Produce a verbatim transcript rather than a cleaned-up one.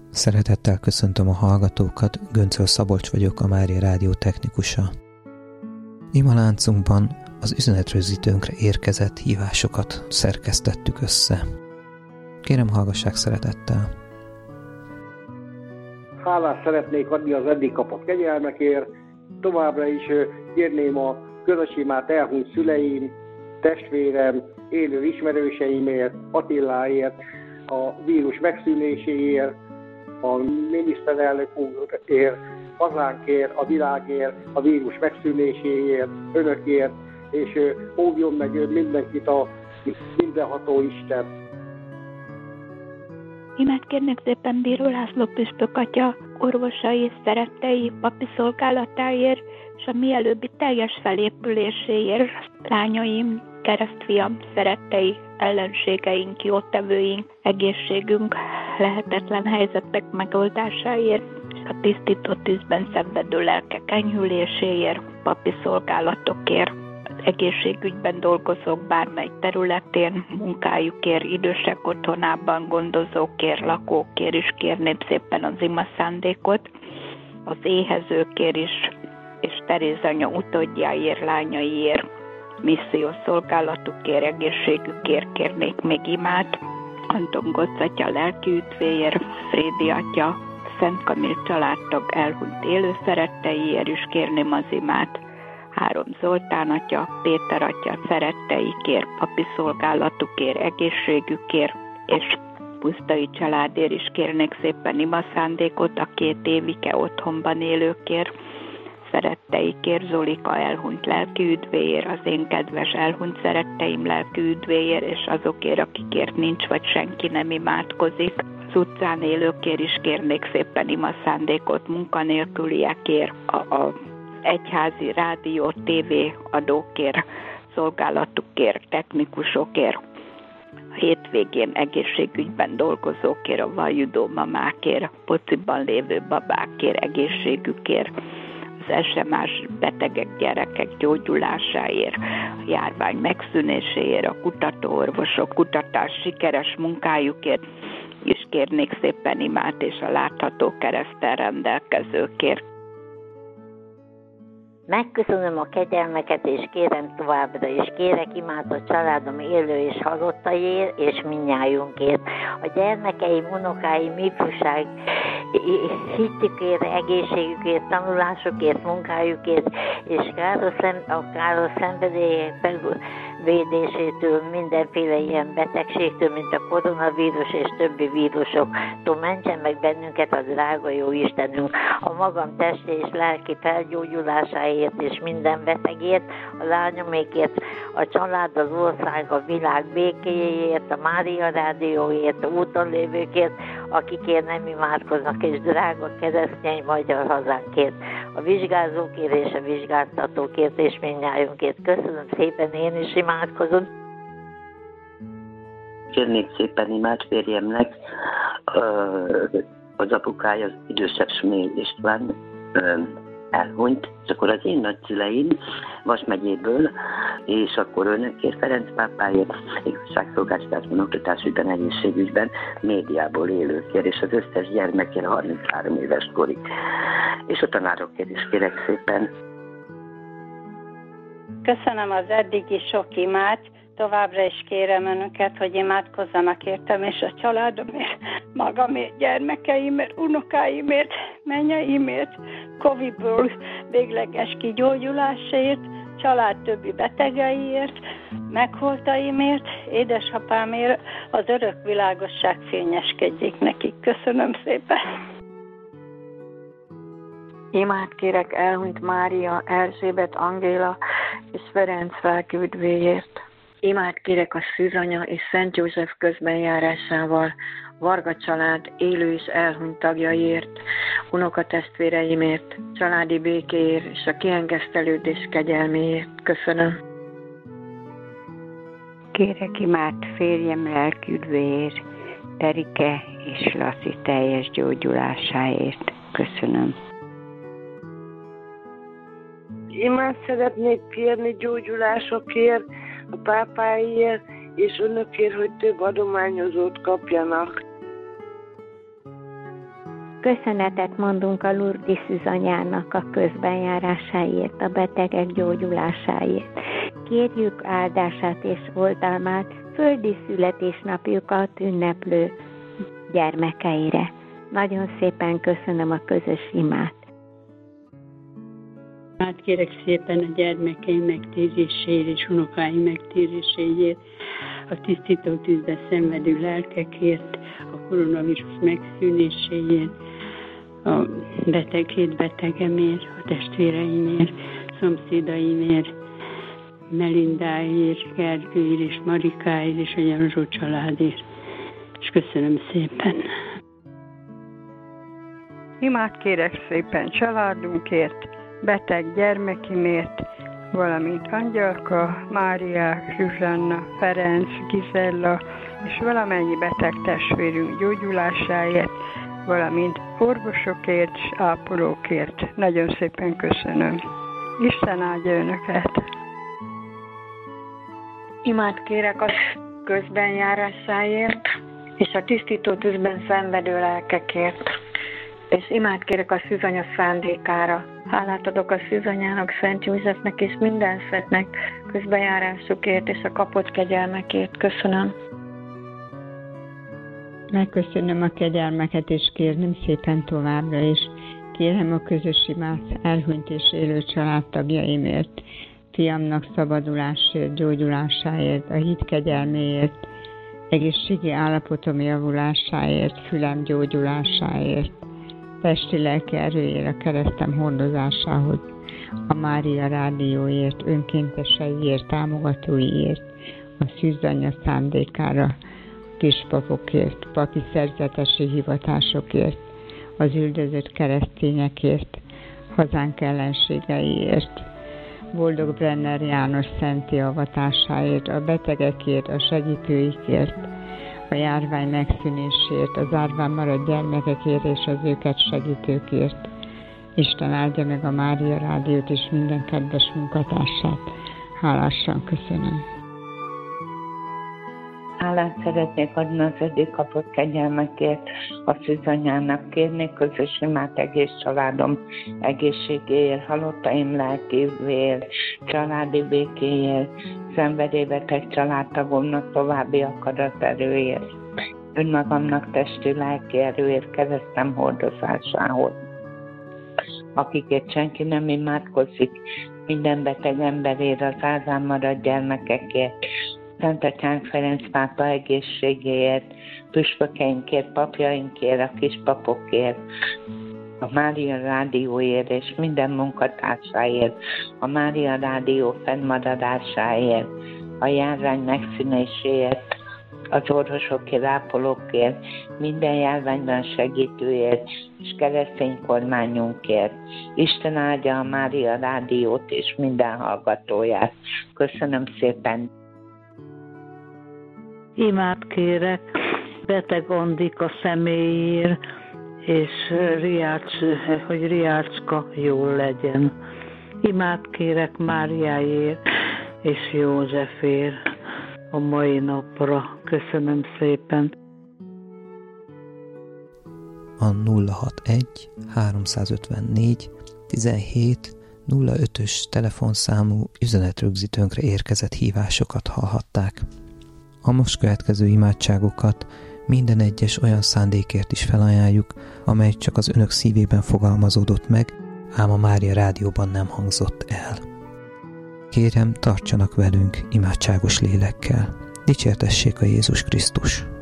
Szeretettel köszöntöm a hallgatókat, Göncöl Szabolcs vagyok, a Mária Rádió technikusa. Ima láncunkban az üzenetrögzítőnkre érkezett hívásokat szerkesztettük össze. Kérem, hallgassák szeretettel! Hálást szeretnék adni az eddig kapott kegyelmekért, továbbra is kérném a közössémát elhunyt szüleim, testvérem, élő ismerőseimért, Attiláért, a vírus megszűnéséért, a miniszterelnök úrért, hazánkért, a világért, a vírus megszűnéséért, önökért, és óvjon meg mindenkit a mindenható Isten. Imát kérnek szépen Bíró László püspök atya, orvosai és szerettei papi szolgálatáért, és a mielőbbi teljes felépüléséért, lányaim, keresztfiam, szerettei, ellenségeink, jótevőink, egészségünk, lehetetlen helyzetek megoldásáért, és a tisztító tűzben szenvedő lelkek enyhüléséért, papi szolgálatokért, az egészségügyben dolgozók bármely területén, munkájukért, idősek otthonában gondozókért, lakókért is kérném szépen az ima szándékot, az éhezőkért is, és Teréz anya utódjáért, lányaiért, missziós szolgálatukért, egészségükért kérnék még imát, Anton Gocz atya lelki üdvéért, Frédi atya, Szent Kamil családtag elhunyt élő szeretteiért is kérném az imát, Három Zoltán atya, Péter atya szeretteikért, papi szolgálatukért, egészségükért, és Pusztai családért is kérnék szépen ima szándékot, a két évike otthonban élőkért, szeretteikért, Zolika elhunyt lelki üdvéért, az én kedves elhunyt szeretteim lelki üdvéért, és azokért, akikért nincs, vagy senki nem imádkozik. Az utcán élőkért is kérnék szépen ima szándékot, munkanélküliekért, a, a egyházi rádió, tévé adókért, szolgálatukért, technikusokért, a hétvégén egészségügyben dolgozókért, a vajudó mamákért, a pociban lévő babákért, egészségükért, az es em es betegek, gyerekek gyógyulásáért, a járvány megszűnéséért, a kutatóorvosok kutatás sikeres munkájukért, és kérnék szépen imát, és a látható kereszttel rendelkezőkért. Megköszönöm a kegyelmeket, és kérem továbbra, és kérek imát a családom élő és halottaiért, és mindnyájunkért. A gyermekeim, unokáim, ifjúság, hitükért, egészségükért, tanulásukért, munkájukért, és káros szem, a káros szenvedélyek védésétől, mindenféle ilyen betegségtől, mint a koronavírus és többi vírusoktól mentsen meg bennünket a drága jó Istenünk. A magam testi és lelki felgyógyulásáért és minden betegért, a lányomékért, a család, az ország, a világ békéjéért, a Mária Rádióért, a úton lévőkért, akikért nem imádkoznak, és drága keresztény magyar hazánkért, a vizsgázókért és a vizsgáztatókért és mindnyájunkért. Köszönöm szépen, én is imádkozom. Kérnék szépen imát férjemnek, az apukája, az idősebb Smély István elhunyt, és akkor az én nagyszüleim Vas megyéből, és akkor önökért, Ferenc pápáért, igazságszolgáltatásban, oktatásügyben, egészségügyben, médiából élőkért, és az összes gyermekért harminchárom éves korig. És a tanárokért is kérek szépen. Köszönöm az eddigi sok imát, továbbra is kérem önöket, hogy imádkozzanak értem, és a családomért, magamért, gyermekeimért, unokáimért, mennyeimért, Covidból végleges kigyógyulásért, család többi betegeiért, megholtaimért, édesapámért, az örök világosság fényeskedjék nekik. Köszönöm szépen! Imát kérek elhunyt Mária, Erzsébet, Angéla és Ferenc lelki üdvéért. Imát kérek a Szűzanya és Szent József közbenjárásával, Varga család élő és elhunyt tagjaiért, unokatestvéreimért, családi békéért és a kiengesztelődés kegyelméért. Köszönöm. Kérek imát férjem lelki üdvéért, Terike és Laci teljes gyógyulásáért. Köszönöm. Imát szeretnék kérni gyógyulásokért, a pápáiért és önökért, hogy több adományozót kapjanak. Köszönetet mondunk a Lourdes Szűzanyának a közbenjárásáért, a betegek gyógyulásáért. Kérjük áldását és oltalmát földi születésnapjukat ünneplő gyermekeire. Nagyon szépen köszönöm a közös imát. Hát kérek szépen a gyermekeim megtéréséért és unokáim megtéréséért, a tisztító tűzbe szenvedő lelkekért, a koronavírus megszűnéséért, a beteg, két betegemért, a testvéreimért, szomszédaimért, Melindáért, Gergőért és Marikáért és a Janzsó családért. És köszönöm szépen. Imát kérek szépen családunkért, beteg gyermekimért, valamint Angyalka, Máriák, Zsuzsanna, Ferenc, Gizella és valamennyi beteg testvérünk gyógyulásáért, valamint orvosokért és ápolókért. Nagyon szépen köszönöm. Isten áldja önöket! Imát kérek a közbenjárásáért, és a tisztító tűzben szenvedő lelkekért. És imát kérek a Szűzanya szándékára. Hálát adok a Szűzanyának, Szent Józsefnek és minden szettnek közbenjárásukért és a kapott kegyelmekért. Köszönöm. Megköszönöm a kegyelmeket, és kérném szépen továbbra is. Kérem a közös imát elhunyt és élő családtagjaimért, fiamnak szabadulásért, gyógyulásáért, a hit kegyelméért, egészségi állapotom javulásáért, fülem gyógyulásáért, testi-lelki erőért, a keresztem hordozásához, a Mária rádióért, önkénteseiért, támogatóiért, a Szűzanya szándékára, kispapokért, papi szerzetesi hivatásokért, az üldözött keresztényekért, hazánk ellenségeiért, Boldog Brenner János szenti avatásáért, a betegekért, a segítőikért, a járvány megszűnésért, az árván maradt gyermekekért és az őket segítőkért. Isten áldja meg a Mária Rádiót és minden kedves munkatársát. Hálásan köszönöm. Hálát szeretnék adni az eddig kapott kegyelmekért, a Szűzanyának kérnék közös imát egész családom egészségéért, halottaim lelkéért, családi békéért, szenvedélybeteg családtagomnak további akaraterőért, önmagamnak testi lelki erőért, keresztem hordozásához. Akikért senki nem imádkozik, minden beteg emberért, az árván maradt gyermekekért, Szent Atyánk Ferenc pápa egészségéért, püspökeinkért, papjainkért, a kispapokért, a Mária Rádióért és minden munkatársáért, a Mária Rádió fennmaradásáért, a járvány megszűnéséért, az orvosokért, ápolókért, minden járványban segítőért és keresztény kormányunkért. Isten áldja a Mária Rádiót és minden hallgatóját. Köszönöm szépen! Imát kérek beteg Andika személyéért, és Riács, hogy Riácska jól legyen. Imát kérek Máriáért és Józsefért a mai napra. Köszönöm szépen. A nulla hatvanegy háromszázötvennégy tizenhét nulla ötös telefonszámú üzenetrögzítőnkre érkezett hívásokat hallhatták. A most következő imádságokat minden egyes olyan szándékért is felajánljuk, amely csak az önök szívében fogalmazódott meg, ám a Mária Rádióban nem hangzott el. Kérem, tartsanak velünk imádságos lélekkel. Dicsértessék a Jézus Krisztus!